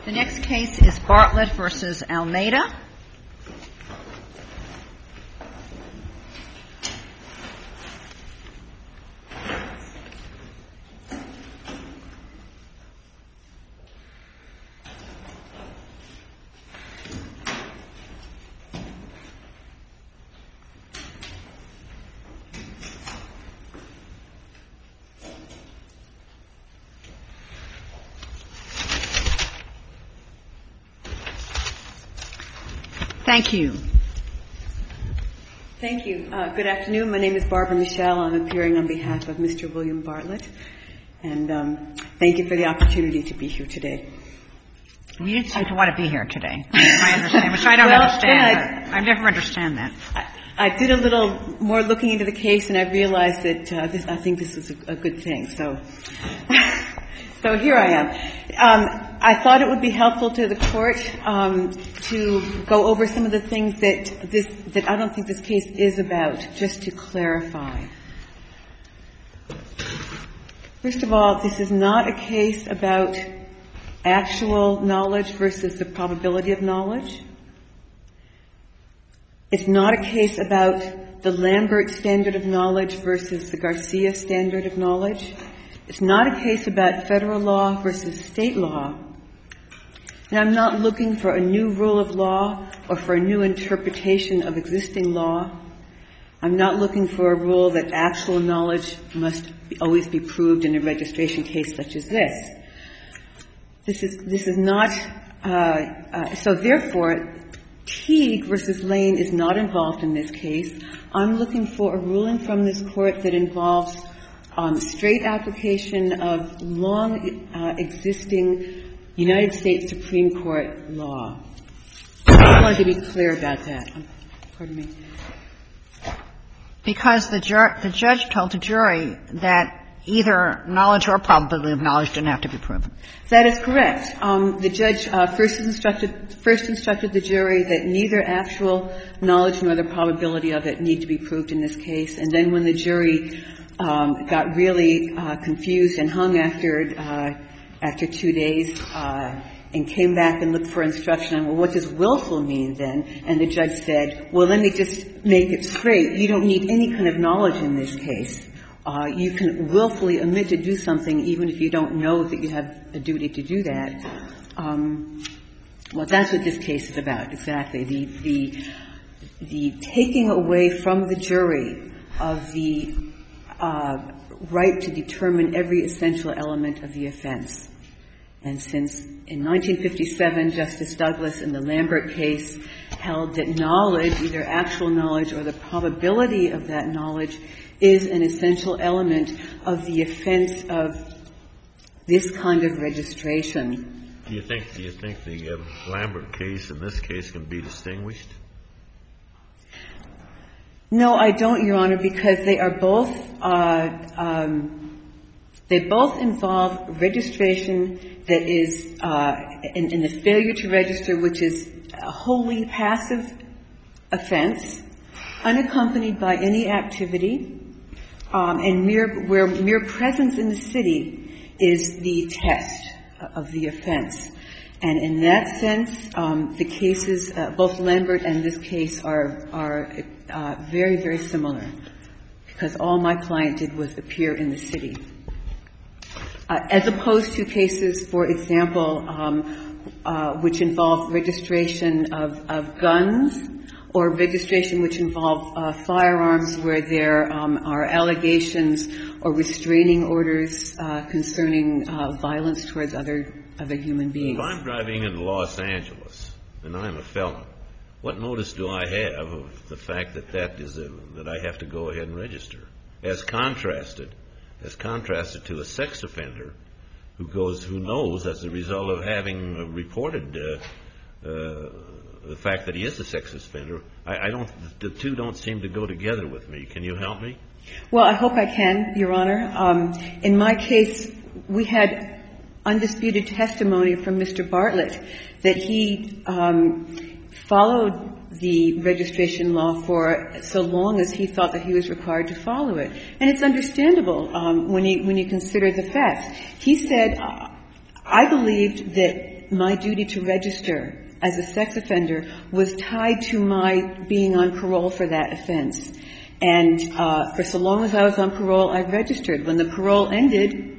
The next case is Bartlett v. Almeida. Thank you. Thank you. Good afternoon. My name is Barbara Michelle. I'm appearing on behalf of Mr. William Bartlett. And thank you for the opportunity to be here today. You didn't seem to want to be here today, I understand, which I don't understand. I never understand that. I did a little more looking into the case, and I realized that I think this is a good thing. So here I am. I thought it would be helpful to the Court to go over some of the things that I don't think this case is about, just to clarify. First of all, this is not a case about actual knowledge versus the probability of knowledge. It's not a case about the Lambert standard of knowledge versus the Garcia standard of knowledge. It's not a case about federal law versus state law. And I'm not looking for a new rule of law or for a new interpretation of existing law. I'm not looking for a rule that actual knowledge must always be proved in a registration case such as this. This is not, so therefore, Teague versus Lane is not involved in this case. I'm looking for a ruling from this Court that involves straight application of long existing United States Supreme Court law. I wanted to be clear about that. Pardon me. Because the judge told the jury that either knowledge or probability of knowledge didn't have to be proven. That is correct. The judge first instructed the jury that neither actual knowledge nor the probability of it need to be proved in this case. And then when the jury got really confused and hung after 2 days and came back and looked for instruction on, well, what does willful mean then? And the judge said, well, let me just make it straight. You don't need any kind of knowledge in this case. You can willfully omit to do something even if you don't know that you have a duty to do that. Well, that's what this case is about, exactly. The taking away from the jury of the right to determine every essential element of the offense. And since in 1957, Justice Douglas in the Lambert case held that knowledge, either actual knowledge or the probability of that knowledge, is an essential element of the offense of this kind of registration. Do you think the Lambert case and this case can be distinguished? No, I don't, Your Honor, because they are both they both involve registration that is in the failure to register, which is a wholly passive offense, unaccompanied by any activity, and mere presence in the city is the test of the offense. And in that sense, the cases, both Lambert and this case, are very, very similar, because all my client did was appear in the city. As opposed to cases, for example, which involve registration of guns or registration which involve firearms where there are allegations or restraining orders concerning violence towards other human beings. If I'm driving in Los Angeles and I'm a felon, what notice do I have of the fact that that I have to go ahead and register, as contrasted to a sex offender who knows as a result of having reported the fact that he is a sex offender? The two don't seem to go together with me. Can you help me? Well, I hope I can, Your Honor. In my case, we had undisputed testimony from Mr. Bartlett that he followed the registration law for so long as he thought that he was required to follow it. And it's understandable when you consider the facts. He said, I believed that my duty to register as a sex offender was tied to my being on parole for that offense. And for so long as I was on parole, I registered. When the parole ended,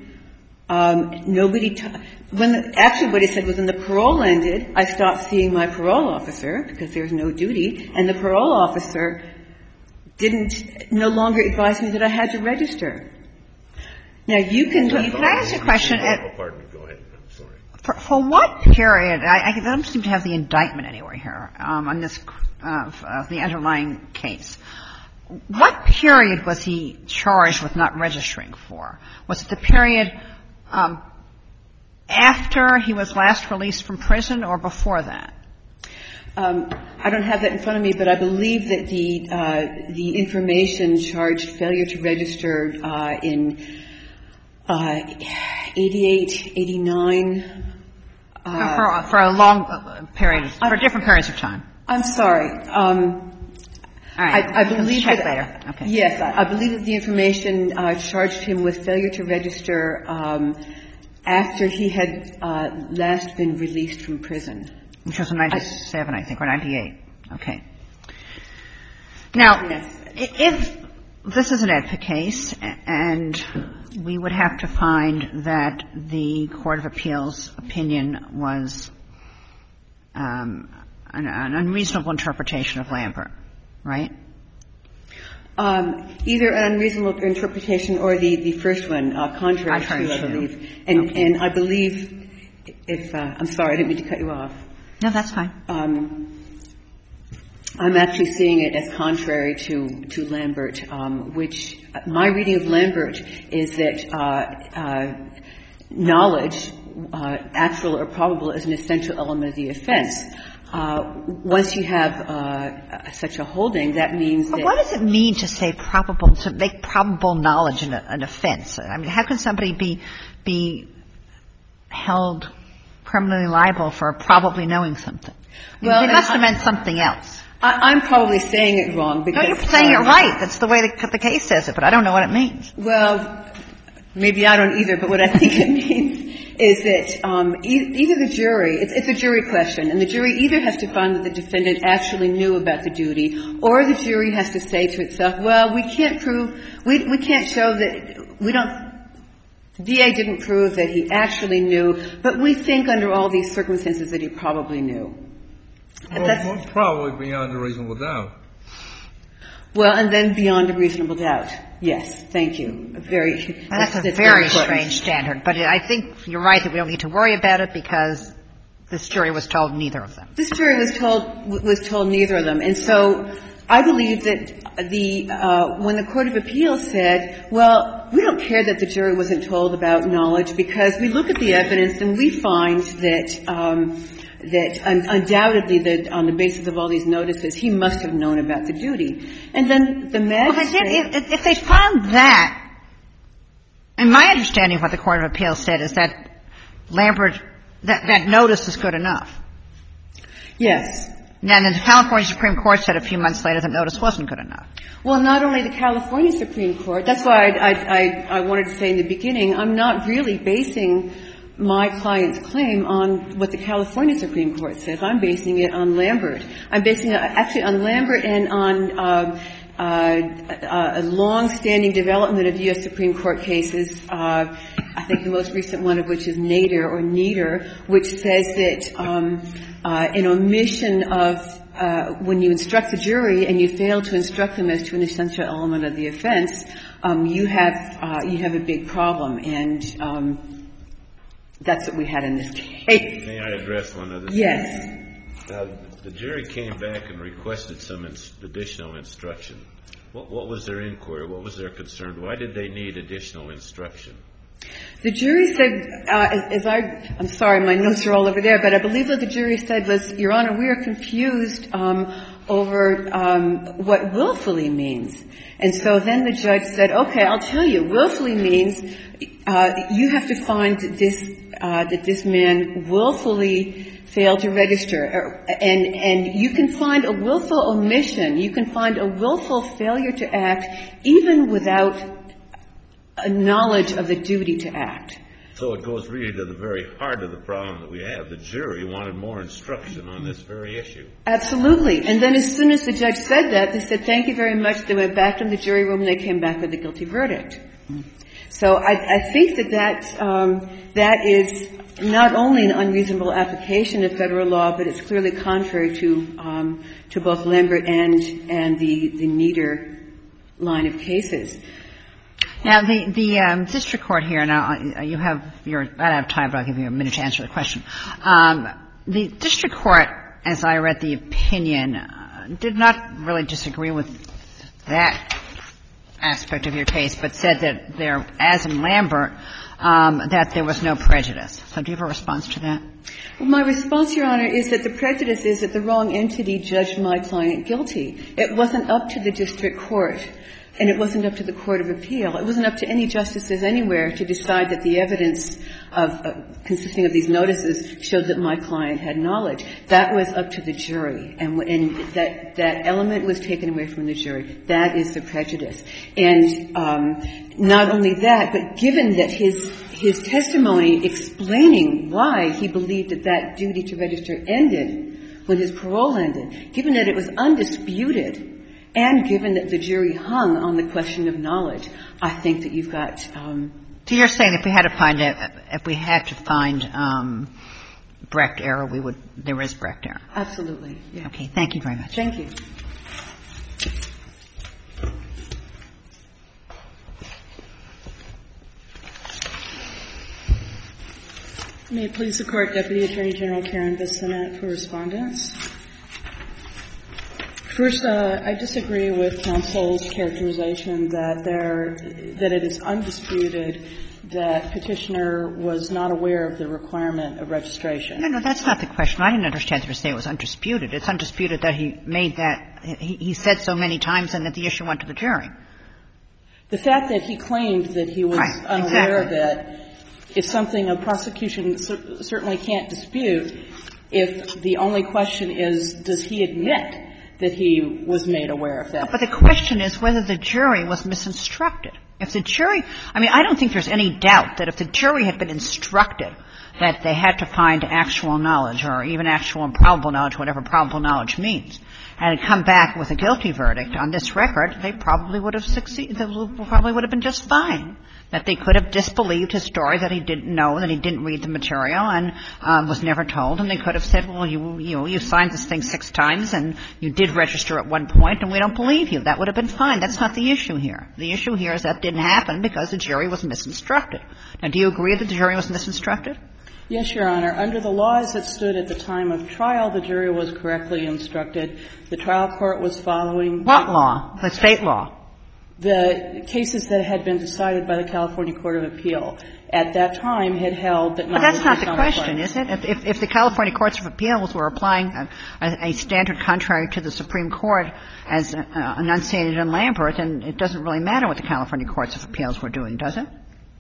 actually what he said was when the parole ended, I stopped seeing my parole officer because there was no duty, and the parole officer no longer advise me that I had to register. Now, can I ask you a question? Pardon me. Go ahead. I'm sorry. For what period? I don't seem to have the indictment anywhere here on this the underlying case. What period was he charged with not registering for? Was it the period after he was last released from prison or before that? I don't have that in front of me, but I believe that the information charged failure to register in 88, 89. For a long period, for different periods of time. I'm sorry. All right. I believe check that, later. Okay. Yes, I believe that the information charged him with failure to register after he had last been released from prison. Which was in 97, I think, or 98. Okay. Now, yes. If this is an AEDPA case, and we would have to find that the Court of Appeals opinion was an unreasonable interpretation of Lambert, right? Either an unreasonable interpretation or the first one, contrary to, I believe. And I believe I'm sorry, I didn't mean to cut you off. No, that's fine. I'm actually seeing it as contrary to Lambert, which my reading of Lambert is that knowledge, actual or probable, is an essential element of the offense. Once you have such a holding, that means that. But what does it mean to say probable, to make probable knowledge an offense? I mean, how can somebody be held criminally liable for probably knowing something? Well, it must have meant something else. I'm probably saying it wrong because. No, you're saying it right. That's the way the case says it, but I don't know what it means. Well, maybe I don't either, but what I think it means is that either the jury, it's a jury question, and the jury either has to find that the defendant actually knew about the duty, or the jury has to say to itself, well, we can't prove, we can't show that, the DA didn't prove that he actually knew, but we think under all these circumstances that he probably knew. Well, probably beyond a reasonable doubt. Well, and then beyond a reasonable doubt. Yes, thank you. That's a very strange standard, but I think you're right that we don't need to worry about it because this jury was told neither of them. This jury was told neither of them, and so I believe that when the Court of Appeals said, well, we don't care that the jury wasn't told about knowledge because we look at the evidence and we find that undoubtedly that on the basis of all these notices, he must have known about the duty. And then the magistrate. Well, if they found that, and my understanding of what the Court of Appeals said is that Lambert, that notice is good enough. Yes. And then the California Supreme Court said a few months later that notice wasn't good enough. Well, not only the California Supreme Court. That's why I wanted to say in the beginning, I'm not really basing my client's claim on what the California Supreme Court says. I'm basing it on Lambert. I'm basing it actually on Lambert and on a long-standing development of U.S. Supreme Court cases, I think the most recent one of which is Nader, which says that an omission of when you instruct the jury and you fail to instruct them as to an essential element of the offense, you have a big problem. And that's what we had in this case. May I address one of this? Yes. The jury came back and requested some additional instruction. What was their inquiry? What was their concern? Why did they need additional instruction? The jury said, I'm sorry, my notes are all over there, but I believe what the jury said was, Your Honor, we are confused over what willfully means. And so then the judge said, okay, I'll tell you, willfully means you have to find that this man willfully failed to register. And you can find a willful omission. You can find a willful failure to act even without a knowledge of the duty to act. So it goes really to the very heart of the problem that we have. The jury wanted more instruction on this very issue. Absolutely. And then as soon as the judge said that, they said, thank you very much. They went back to the jury room and they came back with a guilty verdict. So I think that is not only an unreasonable application of federal law, but it's clearly contrary to both Lambert and the Nieder line of cases. Now, the district court here, now you have I don't have time, but I'll give you a minute to answer the question. The district court, as I read the opinion, did not really disagree with that aspect of your case, but said that there, as in Lambert, that there was no prejudice. So do you have a response to that? Well, my response, Your Honor, is that the prejudice is that the wrong entity judged my client guilty. It wasn't up to the district court. And it wasn't up to the Court of Appeal. It wasn't up to any justices anywhere to decide that the evidence consisting of these notices showed that my client had knowledge. That was up to the jury. And that element was taken away from the jury. That is the prejudice. And not only that, but given that his testimony explaining why he believed that duty to register ended when his parole ended, given that it was undisputed, and given that the jury hung on the question of knowledge, I think that you've got. So you're saying if we had to find Brecht error, there is Brecht error. Absolutely. Yeah. Okay. Thank you very much. Thank you. May it please the Court, Deputy Attorney General Karen Bissonnette for respondents. First, I disagree with counsel's characterization that it is undisputed that Petitioner was not aware of the requirement of registration. No, that's not the question. I didn't understand her to say it was undisputed. It's undisputed that he made that he said so many times and that the issue went to the jury. The fact that he claimed that he was unaware of it is something a prosecution certainly can't dispute if the only question is, does he admit that he was made aware of that? But the question is whether the jury was misinstructed. If the jury – I mean, I don't think there's any doubt that if the jury had been instructed that they had to find actual knowledge or even actual and probable knowledge, whatever probable knowledge means, and had come back with a guilty verdict on this record, they probably would have succeeded – they probably would have been just fine. That they could have disbelieved his story, that he didn't know, that he didn't read the material and was never told, and they could have said, well, you signed this thing 6 times and you did register at one point and we don't believe you. That would have been fine. That's not the issue here. The issue here is that didn't happen because the jury was misinstructed. Now, do you agree that the jury was misinstructed? Yes, Your Honor. Under the laws that stood at the time of trial, the jury was correctly instructed. The trial court was following – What law? The State law? The cases that had been decided by the California Court of Appeal at that time had held that knowledge was not required. But that's not the question, is it? If the California Courts of Appeals were applying a standard contrary to the Supreme Court as enunciated in Lambert, then it doesn't really matter what the California Courts of Appeals were doing, does it?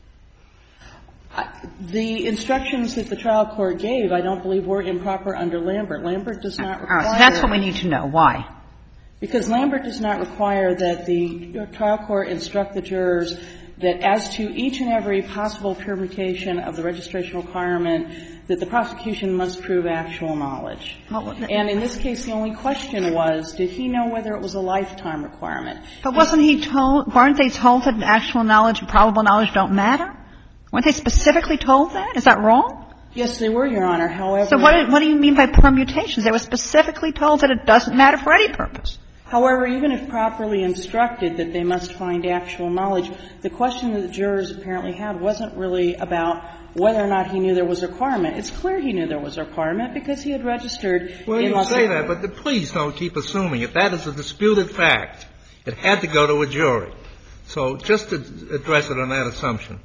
The instructions that the trial court gave, I don't believe, were improper under Lambert. Lambert does not require – All right. So that's what we need to know. Why? Because Lambert does not require that the trial court instruct the jurors that as to each and every possible permutation of the registration requirement, that the prosecution must prove actual knowledge. And in this case, the only question was, did he know whether it was a lifetime requirement? But wasn't he told – weren't they told that actual knowledge and probable knowledge don't matter? Weren't they specifically told that? Is that wrong? Yes, they were, Your Honor. However – So what do you mean by permutations? They were specifically told that it doesn't matter for any purpose. However, even if properly instructed that they must find actual knowledge, the question that the jurors apparently had wasn't really about whether or not he knew there was a requirement. It's clear he knew there was a requirement because he had registered. Well, you say that, but please don't keep assuming it. That is a disputed fact. It had to go to a jury. So just to address it on that assumption.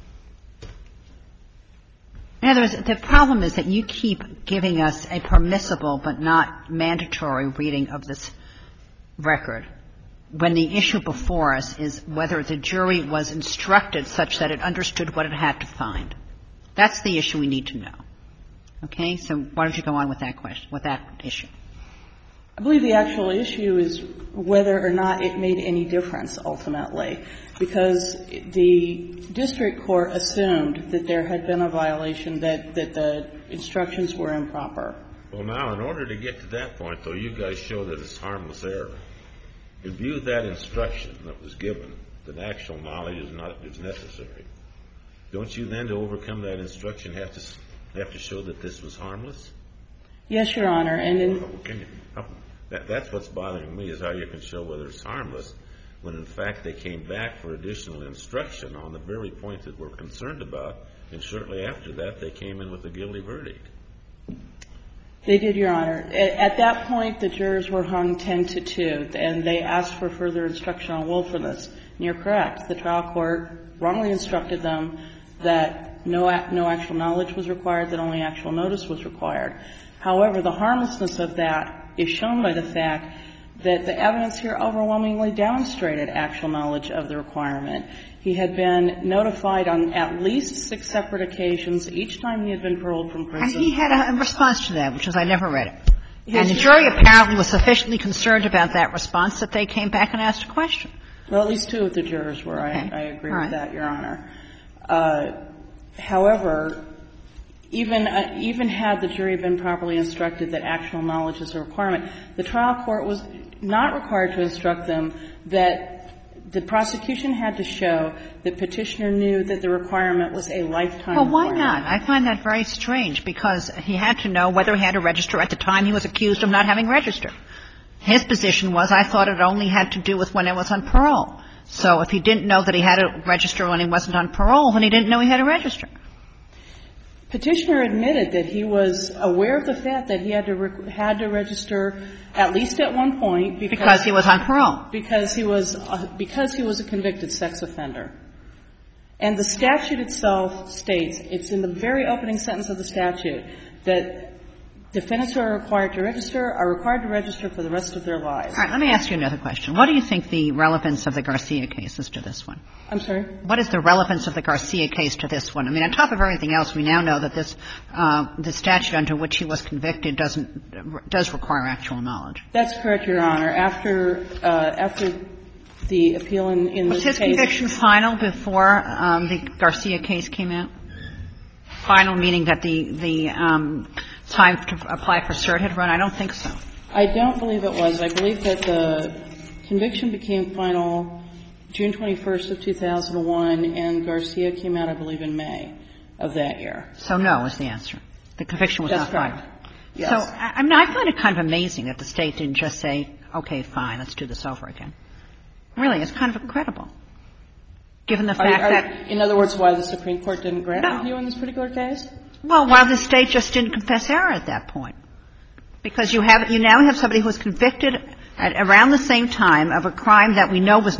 In other words, the problem is that you keep giving us a permissible but not mandatory reading of this record when the issue before us is whether the jury was instructed such that it understood what it had to find. That's the issue we need to know. Okay? So why don't you go on with that question, with that issue? I believe the actual issue is whether or not it made any difference ultimately, because the district court assumed that there had been a violation, that the instructions were improper. Well, now, in order to get to that point, though, you guys show that it's harmless error. In view of that instruction that was given, that actual knowledge is necessary, don't you then, to overcome that instruction, have to show that this was harmless? Yes, Your Honor. And that's what's bothering me, is how you can show whether it's harmless when, in fact, they came back for additional instruction on the very point that we're concerned about, and shortly after that, they came in with a guilty verdict. They did, Your Honor. At that point, the jurors were hung 10-2, and they asked for further instruction on willfulness. And you're correct. The trial court wrongly instructed them that no actual knowledge was required, that only actual notice was required. However, the harmlessness of that is shown by the fact that the evidence here overwhelmingly demonstrated actual knowledge of the requirement. He had been notified on at least 6 separate occasions each time he had been paroled from prison. And he had a response to that, which is I never read it. And the jury apparently was sufficiently concerned about that response that they came back and asked a question. Well, at least 2 of the jurors were. Okay. I agree with that, Your Honor. However, even had the jury been properly instructed that actual knowledge is a requirement, the trial court was not required to instruct them that the prosecution had to show that Petitioner knew that the requirement was a lifetime requirement. Well, why not? I find that very strange, because he had to know whether he had to register at the time he was accused of not having registered. His position was, I thought it only had to do with when I was on parole. So if he didn't know that he had to register when he wasn't on parole, then he didn't know he had to register. Petitioner admitted that he was aware of the fact that he had to register at least at one point because he was on parole. Because he was a convicted sex offender. And the statute itself states, it's in the very opening sentence of the statute, that defendants who are required to register for the rest of their lives. All right. Let me ask you another question. What do you think the relevance of the Garcia case is to this one? I'm sorry? What is the relevance of the Garcia case to this one? I mean, on top of everything else, we now know that this the statute under which he was convicted does require actual knowledge. That's correct, Your Honor. After the appeal in this case. Was his conviction final before the Garcia case came out? Final meaning that the time to apply for cert had run? I don't think so. I don't believe it was. I believe that the conviction became final June 21st of 2001, and Garcia came out, I believe, in May of that year. So no is the answer. The conviction was not final. That's correct. Yes. So, I mean, I find it kind of amazing that the State didn't just say, okay, fine, let's do this over again. Really, it's kind of incredible, given the fact that — In other words, why the Supreme Court didn't grant review in this particular case? Well, why the State just didn't confess error at that point. Because you now have somebody who was convicted at around the same time of a crime that we know was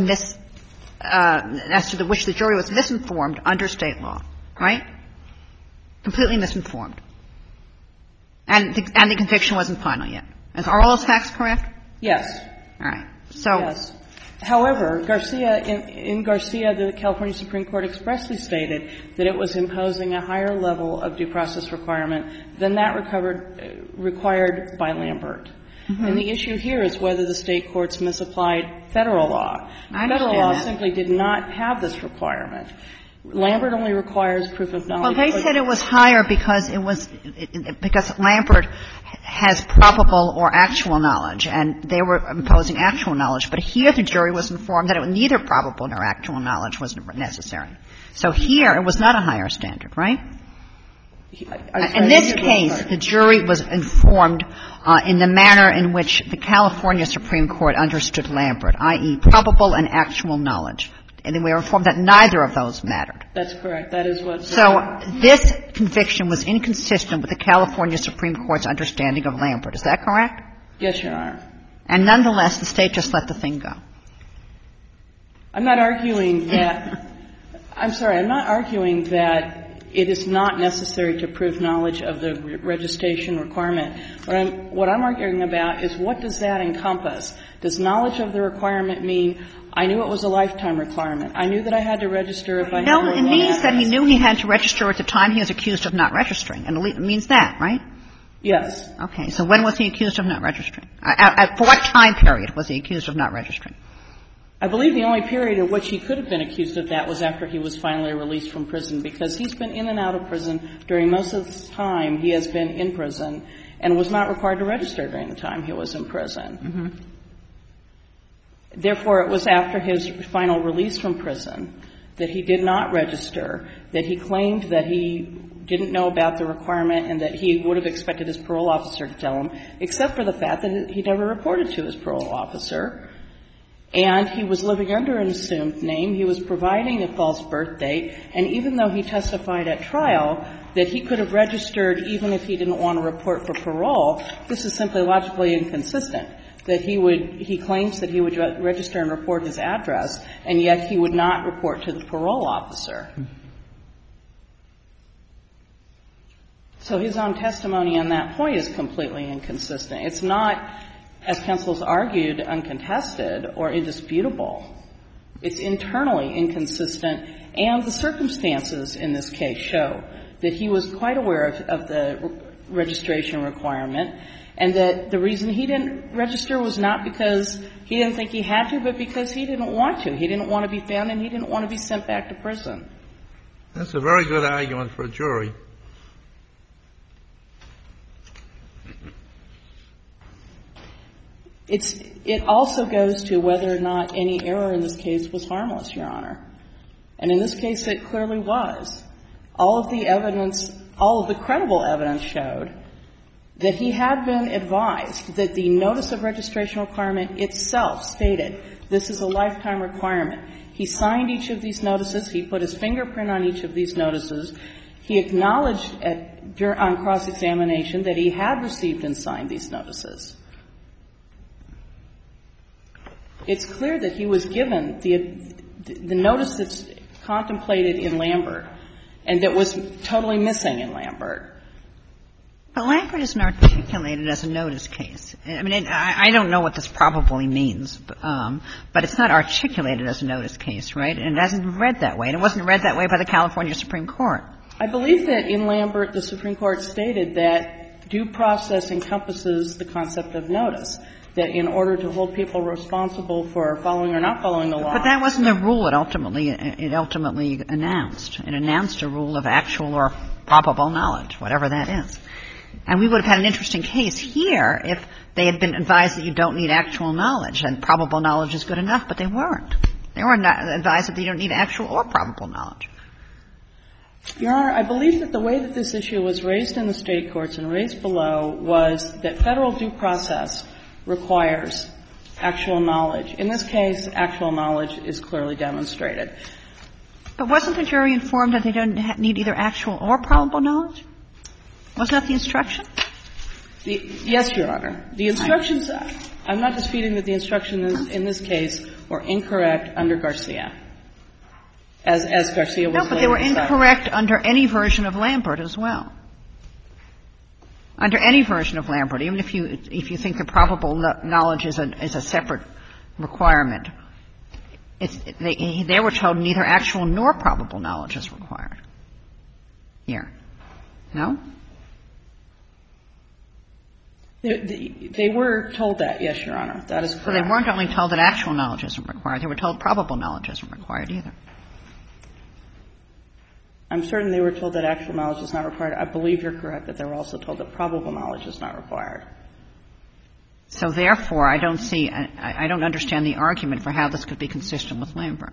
as to which the jury was misinformed under State law, right? Completely misinformed. And the conviction wasn't final yet. Are all those facts correct? Yes. All right. So. Yes. However, in Garcia, the California Supreme Court expressly stated that it was imposing a higher level of due process requirement than that required by Lambert. Mm-hmm. And the issue here is whether the State courts misapplied Federal law. Federal law simply did not have this requirement. Lambert only requires proof of knowledge. Well, they said it was higher because because Lambert has probable or actual knowledge, and they were imposing actual knowledge. But here the jury was informed that neither probable nor actual knowledge was necessary. So here it was not a higher standard, right? In this case, the jury was informed in the manner in which the California Supreme Court understood Lambert, i.e., probable and actual knowledge. And they were informed that neither of those mattered. That's correct. That is what. So this conviction was inconsistent with the California Supreme Court's understanding of Lambert. Is that correct? Yes, Your Honor. And nonetheless, the State just let the thing go. I'm not arguing that. I'm sorry. I'm not arguing that it is not necessary to prove knowledge of the registration requirement. What I'm arguing about is what does that encompass? Does knowledge of the requirement mean I knew it was a lifetime requirement? I knew that I had to register if I had No, more it than one means address. that he knew he had to register at the time he was accused of not registering. And it means that, right? Yes. Okay. So when was he accused of not registering? For what time period was he accused of not registering? I believe the only period in which he could have been accused of that was after he was finally released from prison, because he's been in and out of prison during most of the time he has been in prison and was not required to register during the time he was in prison. Mm-hmm. Therefore, it was after his final release from prison that he did not register, that he claimed that he didn't know about the requirement and that he would have expected his parole officer to tell him, except for the fact that he never reported to his parole officer. And he was living under an assumed name. He was providing a false birth date. And even though he testified at trial that he could have registered even if he didn't want to report for parole, this is simply logically inconsistent. That he claims that he would register and report his address, and yet he would not report to the parole officer. So his own testimony on that point is completely inconsistent. It's not, as counsel's argued, uncontested or indisputable. It's internally inconsistent, and the circumstances in this case show that he was quite aware of the registration requirement, and that the reason he didn't register was not because he didn't think he had to, but because he didn't want to. He didn't want to be found, and he didn't want to be sent back to prison. That's a very good argument for a jury. It also goes to whether or not any error in this case was harmless, Your Honor. And in this case, it clearly was. All of the credible evidence showed that he had been advised that the notice of registration requirement itself stated this is a lifetime requirement. He signed each of these notices. He put his fingerprint on each of these notices. He acknowledged on cross-examination that he had received and signed these notices. It's clear that he was given the notice that's contemplated in Lambert and that was totally missing in Lambert. But Lambert isn't articulated as a notice case. I mean, I don't know what this probably means, but it's not articulated as a notice case, right? And it hasn't been read that way. And it wasn't read that way by the California Supreme Court. I believe that in Lambert, the Supreme Court stated that due process encompasses the concept of notice, that in order to hold people responsible for following or not following the law. But that wasn't the rule it ultimately announced. It announced a rule of actual or probable knowledge, whatever that is. And we would have had an interesting case here if they had been advised that you don't need actual knowledge and probable knowledge is good enough, but they weren't. They were not advised that you don't need actual or probable knowledge. Your Honor, I believe that the way that this issue was raised in the state courts and raised below was that federal due process requires actual knowledge. In this case, actual knowledge is clearly demonstrated. But wasn't the jury informed that they don't need either actual or probable knowledge? Wasn't that the instruction? Yes, Your Honor. The instructions, I'm not disputing that the instructions in this case were incorrect under Garcia, as Garcia was later decided. No, but they were incorrect under any version of Lambert as well. Under any version of Lambert, even if you think the probable knowledge is a separate requirement, they were told neither actual nor probable knowledge is required here. No? They were told that, yes, Your Honor. That is correct. So they weren't only told that actual knowledge isn't required. They were told probable knowledge isn't required either. I'm certain they were told that actual knowledge is not required. I believe you're correct that they were also told that probable knowledge is not required. So therefore, I don't understand the argument for how this could be consistent with Lambert.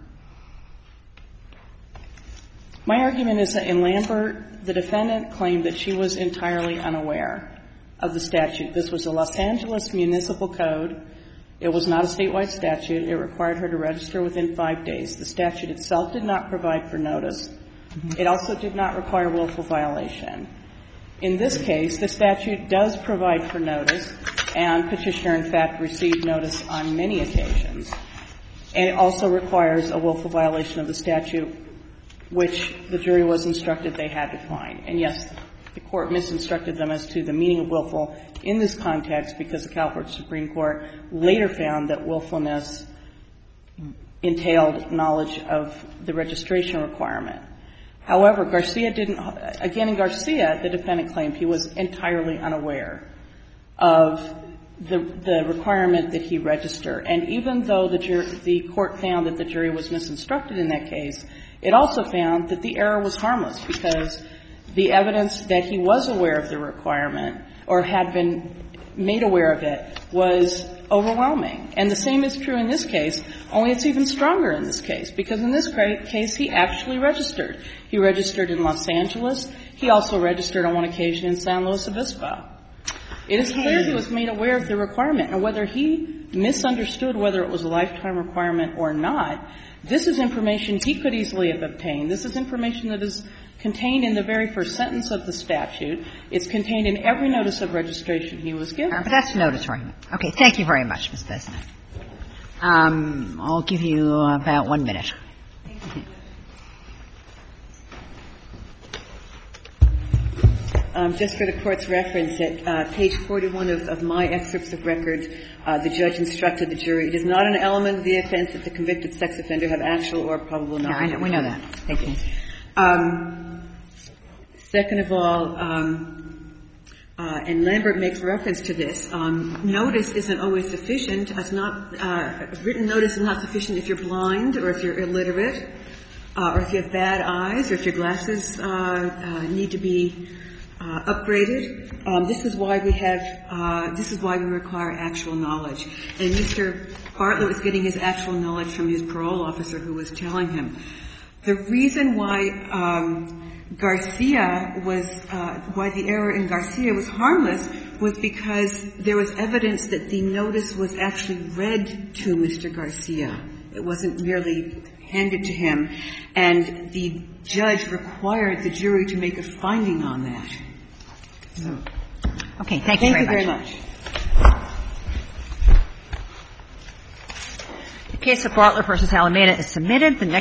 My argument is that in Lambert, the defendant claimed that she was entirely unaware of the statute. This was a Los Angeles municipal code. It was not a statewide statute. It required her to register within 5 days. The statute itself did not provide for notice. It also did not require willful violation. In this case, the statute does provide for notice, and Petitioner, in fact, received notice on many occasions. And it also requires a willful violation of the statute, which the jury was instructed they had to find. And, yes, the Court misinstructed them as to the meaning of willful in this context because the California Supreme Court later found that willfulness entailed knowledge of the registration requirement. However, Garcia didn't – again, in Garcia, the defendant claimed he was entirely unaware of the requirement that he register. And even though the court found that the jury was misinstructed in that case, it also found that the error was harmless because the evidence that he was aware of the requirement or had been made aware of it was overwhelming. And the same is true in this case, only it's even stronger in this case, because in this case he actually registered. He registered in Los Angeles. He also registered on one occasion in San Luis Obispo. It is clear he was made aware of the requirement, and whether he misunderstood whether it was a lifetime requirement or not, this is information he could easily have obtained. This is information that is contained in the very first sentence of the statute. It's contained in every notice of registration he was given. But that's a notice argument. Okay. Thank you very much, Ms. Besant. I'll give you about 1 minute. Just for the Court's reference, at page 41 of my excerpts of record, the judge instructed the jury, it is not an element of the offense that the convicted sex offender have actual or probable knowledge. Yeah, we know that. Thank you. Second of all, and Lambert makes reference to this, notice isn't always sufficient. It's not written notice is not sufficient if you're blind or if you're illiterate or if you have bad eyes or if your glasses need to be upgraded. This is why we require actual knowledge. And Mr. Bartlett was getting his actual knowledge from his parole officer who was telling him. The reason why Garcia was why the error in Garcia was harmless was because there was evidence that the notice was actually read to Mr. Garcia. It wasn't merely handed to him. And the judge required the jury to make a finding on that. So. Okay. Thank you very much. Thank you very much. The case of Bartlett v. Alameda is submitted. The next